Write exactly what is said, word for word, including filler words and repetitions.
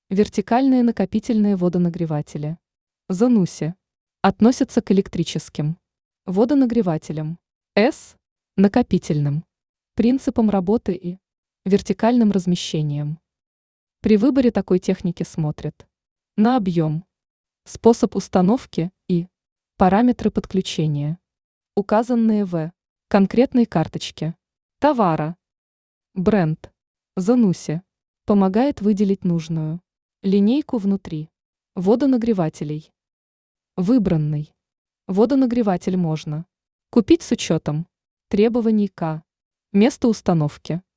Вертикальные накопительные водонагреватели. Зануси. Относятся к электрическим водонагревателям. С. Накопительным. Принципам работы и вертикальным размещением. При выборе такой техники смотрят на объем, способ установки и параметры подключения, указанные в конкретной карточке товара. Бренд Зануси помогает выделить нужную линейку внутри водонагревателей. Выбранный водонагреватель можно купить с учетом требований к месту установки,